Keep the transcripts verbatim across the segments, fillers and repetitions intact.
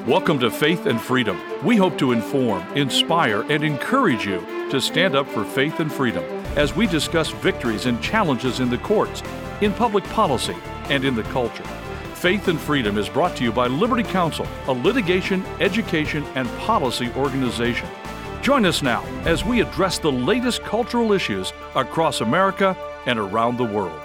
Welcome to Faith and Freedom. We hope to inform, inspire, and encourage you to stand up for faith and freedom as we discuss victories and challenges in the courts, in public policy, and in the culture. Faith and Freedom is brought to you by Liberty Counsel, a litigation, education, and policy organization. Join us now as we address the latest cultural issues across America and around the world.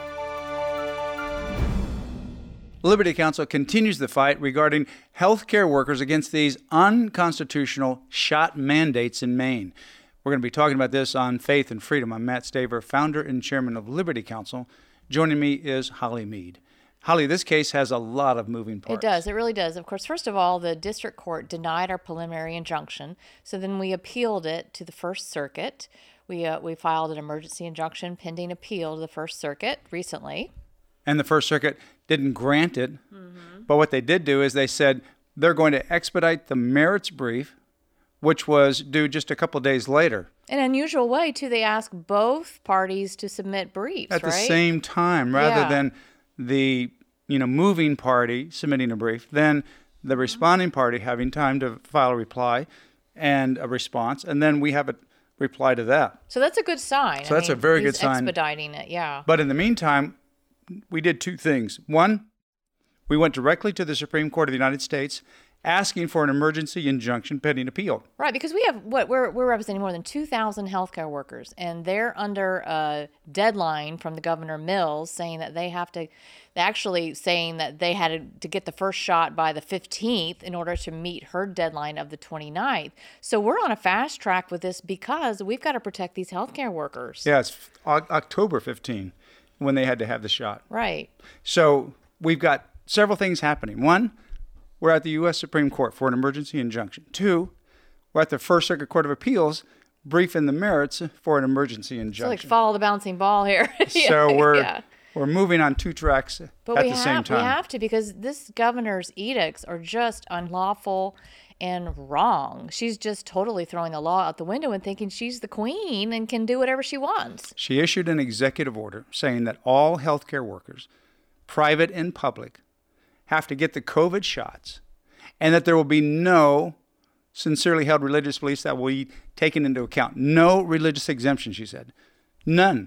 Liberty Counsel continues the fight regarding healthcare workers against these unconstitutional shot mandates in Maine. We're going to be talking about this on Faith and Freedom. I'm Matt Staver, founder and chairman of Liberty Counsel. Joining me is Holly Mead. Holly, this case has a lot of moving parts. It does. It really does. Of course, first of all, the district court denied our preliminary injunction. So then we appealed it to the First Circuit. We uh, we filed an emergency injunction pending appeal to the First Circuit recently. And the First Circuit didn't grant it. Mm-hmm. But what they did do is they said they're going to expedite the merits brief, which was due just a couple of days later. In an unusual way, too, they asked both parties to submit briefs, At right? the same time, rather Yeah. than the you know moving party submitting a brief, then the responding party having time to file a reply and a response, and then we have a reply to that. So that's a good sign. So I that's a mean, very he's good sign. Expediting it, yeah. But in the meantime, we did two things. One, we went directly to the Supreme Court of the United States asking for an emergency injunction pending appeal. Right, because we have what we're we're representing more than two thousand healthcare workers, and they're under a deadline from the Governor Mills saying that they have to, actually saying that they had to, to get the first shot by the fifteenth in order to meet her deadline of the twenty-ninth. So we're on a fast track with this because we've got to protect these healthcare workers. Yeah, it's O- October fifteenth when they had to have the shot. Right. So we've got several things happening. One, we're at the U S Supreme Court for an emergency injunction. Two, we're at the First Circuit Court of Appeals briefing the merits for an emergency So injunction. like follow the bouncing ball here. Yeah, so we're yeah. we're moving on two tracks But at we the have, same time. we have to, because this governor's edicts are just unlawful and wrong. She's just totally throwing the law out the window and thinking she's the queen and can do whatever she wants. She issued an executive order saying that all healthcare workers, private and public, have to get the COVID shots, and that there will be no sincerely held religious beliefs that will be taken into account. No religious exemption, she said. None.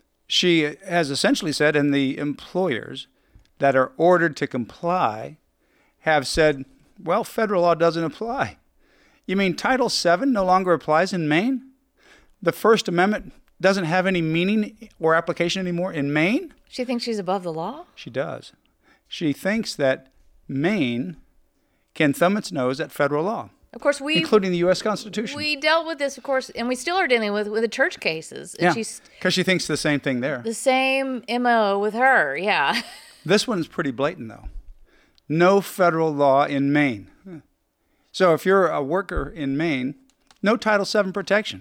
She has essentially said, and the employers that are ordered to comply have said, well, federal law doesn't apply. You mean Title seven no longer applies in Maine? The First Amendment doesn't have any meaning or application anymore in Maine? She thinks she's above the law? She does. She thinks that Maine can thumb its nose at federal law, Of course, we including the U S Constitution. we dealt with this, of course, and we still are dealing with with the church cases. And yeah, she's because she thinks the same thing there. the same M O with her, yeah. This one's pretty blatant, though. No federal law in Maine. So if you're a worker in Maine, no Title seven protection,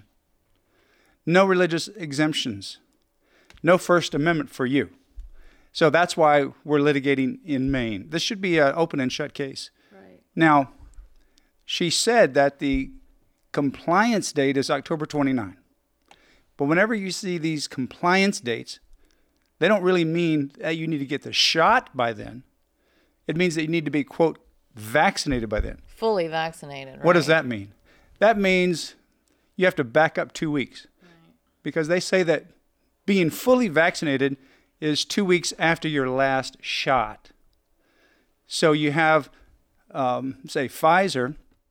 no religious exemptions, no First Amendment for you. So that's why we're litigating in Maine. This should be an open and shut case. Right. Now, she said that the compliance date is October twenty-ninth. But whenever you see these compliance dates, they don't really mean that you need to get the shot by then. It means that you need to be, quote, vaccinated by then. Fully vaccinated, right? What does that mean? That means you have to back up two weeks. Right. Because they say that being fully vaccinated is two weeks after your last shot. So you have, um, say, Pfizer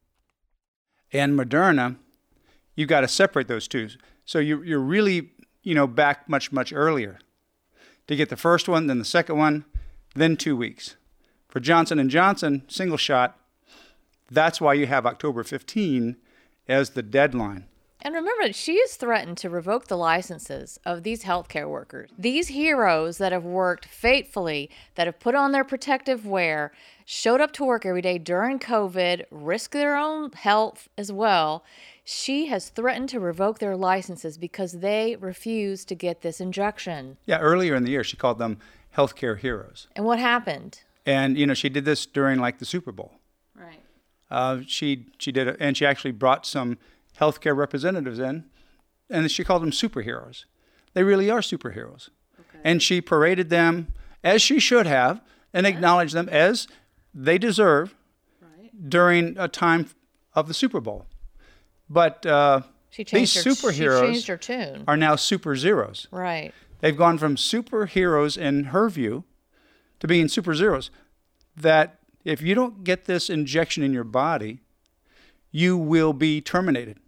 and Moderna, you've got to separate those two. So you, you're really, you know, back much, much earlier to get the first one, then the second one, then two weeks. For Johnson and Johnson, single shot, that's why you have October fifteenth as the deadline. And remember, she has threatened to revoke the licenses of these healthcare workers. These heroes that have worked faithfully, that have put on their protective wear, showed up to work every day during COVID, risked their own health as well. She has threatened to revoke their licenses because they refuse to get this injection. Yeah, earlier in the year, she called them healthcare heroes. And what happened? And, you know, she did this during, like, the Super Bowl. Right. Uh, she she did it, and she actually brought some healthcare representatives in, and she called them superheroes. They really are superheroes. Okay. And she paraded them, as she should have, and yeah. acknowledged them as they deserve, during a time of the Super Bowl. But uh, she changed these her, superheroes she changed her tune. are now super zeros. Right. They've gone from superheroes in her view to being super zeros. That if you don't get this injection in your body, you will be terminated.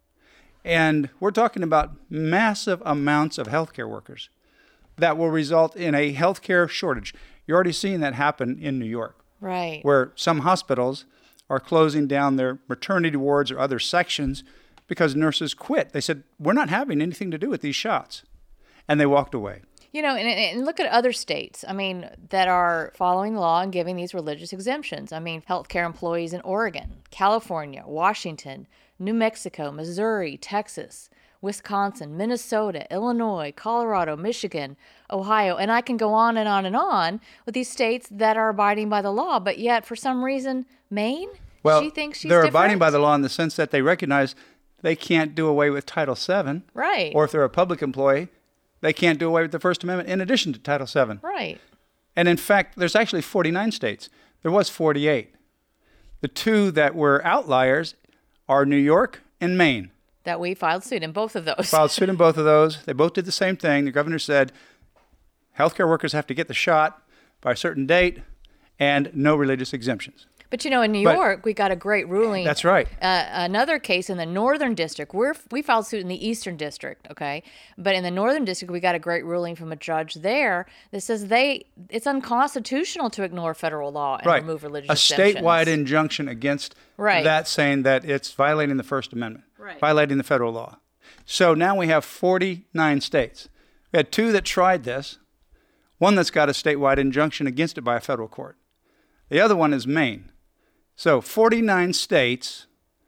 And we're talking about massive amounts of healthcare workers that will result in a healthcare shortage. You're already seeing that happen in New York. Right. Where some hospitals are closing down their maternity wards or other sections because nurses quit. They said, we're not having anything to do with these shots. And they walked away. You know, and, and look at other states, I mean, that are following the law and giving these religious exemptions. I mean, healthcare employees in Oregon, California, Washington, New Mexico, Missouri, Texas, Wisconsin, Minnesota, Illinois, Colorado, Michigan, Ohio, and I can go on and on and on with these states that are abiding by the law, but yet for some reason, Maine, well, she thinks she's they're different? abiding by the law in the sense that they recognize they can't do away with Title seven. Right. Or if they're a public employee, they can't do away with the First Amendment in addition to Title seven. Right. And in fact, there's actually forty-nine states. There was forty-eight. The two that were outliers are New York and Maine. That we filed suit in both of those. Filed suit in both of those. They both did the same thing. The governor said healthcare workers have to get the shot by a certain date and no religious exemptions. But, you know, in New But- York, we got a great ruling. That's right. Uh, another case in the Northern District. We're, we filed suit in the Eastern District, okay? But in the Northern District, we got a great ruling from a judge there that says they it's unconstitutional to ignore federal law and Right. remove religious A exemptions. statewide injunction against Right. that, saying that it's violating the First Amendment, Right. violating the federal law. So now we have forty-nine states. We had two that tried this, one that's got a statewide injunction against it by a federal court. The other one is Maine. So forty-nine states,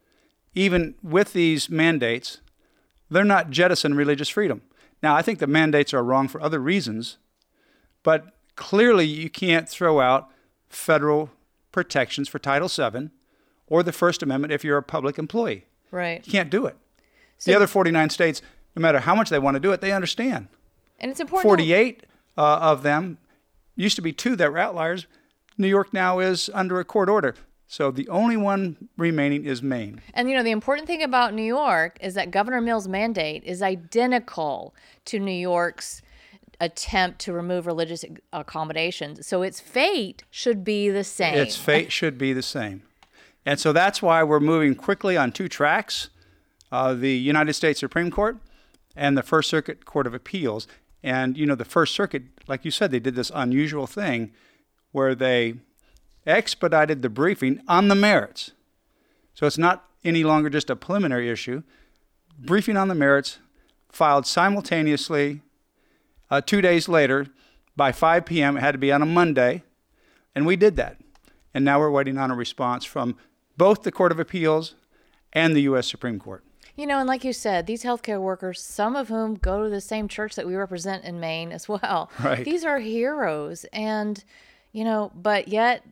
even with these mandates, they're not jettisoning religious freedom. Now, I think the mandates are wrong for other reasons, but clearly you can't throw out federal protections for Title seven or the First Amendment if you're a public employee. Right. You can't do it. So- the other forty-nine states, no matter how much they want to do it, they understand. And it's important. to- forty-eight uh, of them, used to be two that were outliers. New York now is under a court order. So the only one remaining is Maine. And, you know, the important thing about New York is that Governor Mills' mandate is identical to New York's attempt to remove religious accommodations. So its fate should be the same. Its fate should be the same. And so that's why we're moving quickly on two tracks, uh, the United States Supreme Court and the First Circuit Court of Appeals. And, you know, the First Circuit, like you said, they did this unusual thing where they expedited the briefing on the merits. So it's not any longer just a preliminary issue. Briefing on the merits filed simultaneously uh, two days later by five p.m. It had to be on a Monday, and we did that. And now we're waiting on a response from both the Court of Appeals and the U S Supreme Court. You know, and like you said, these healthcare workers, some of whom go to the same church that we represent in Maine as well. Right. These are heroes. And, you know, but yet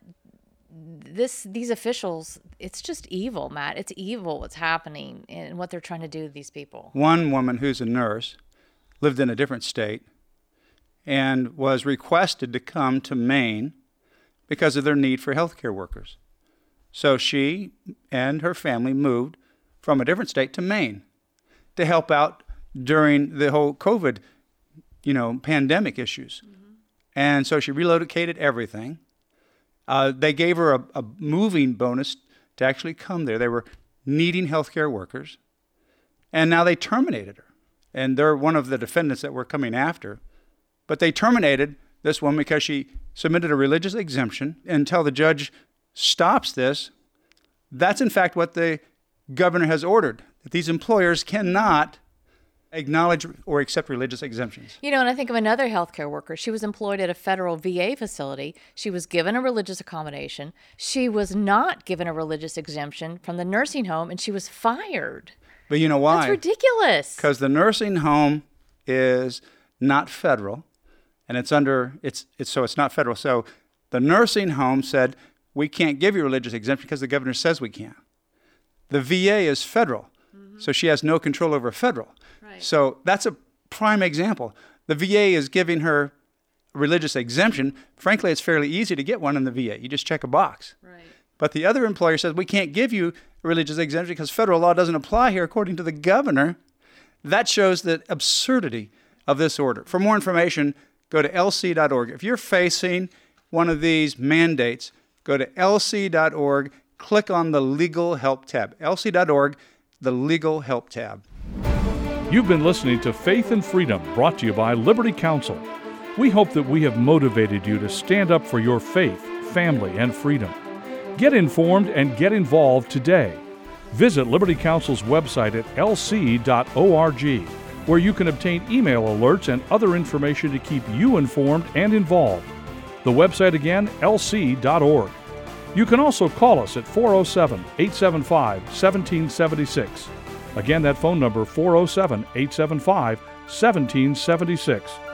this these officials, it's just evil, Matt. It's evil what's happening and what they're trying to do to these people. One woman who's a nurse lived in a different state and was requested to come to Maine because of their need for healthcare workers. So she and her family moved from a different state to Maine to help out during the whole COVID, you know, pandemic issues. Mm-hmm. And so she relocated everything. Uh, they gave her a, a moving bonus to actually come there. They were needing healthcare workers. And now they terminated her. And they're one of the defendants that we're coming after. But they terminated this woman because she submitted a religious exemption. Until the judge stops this, that's in fact what the governor has ordered, that these employers cannot acknowledge or accept religious exemptions. You know, and I think of another healthcare worker. She was employed at a federal V A facility. She was given a religious accommodation. She was not given a religious exemption from the nursing home, and she was fired. But you know why? That's ridiculous. Because the nursing home is not federal, and it's under, it's, it's so it's not federal. So the nursing home said, we can't give you a religious exemption because the governor says we can't. The V A is federal, mm-hmm. so she has no control over federal. Right. So that's a prime example. The V A is giving her a religious exemption. Frankly, it's fairly easy to get one in the V A. You just check a box. Right. But the other employer says, we can't give you a religious exemption because federal law doesn't apply here according to the governor. That shows the absurdity of this order. For more information, go to L C dot org. If you're facing one of these mandates, go to L C dot org, click on the Legal Help tab. L C dot org, the Legal Help tab. You've been listening to Faith and Freedom, brought to you by Liberty Counsel. We hope that we have motivated you to stand up for your faith, family, and freedom. Get informed and get involved today. Visit Liberty Counsel's website at L C dot org, where you can obtain email alerts and other information to keep you informed and involved. The website again, L C dot org. You can also call us at four oh seven, eight seven five, one seven seven six. Again, that phone number, four oh seven, eight seven five, one seven seven six.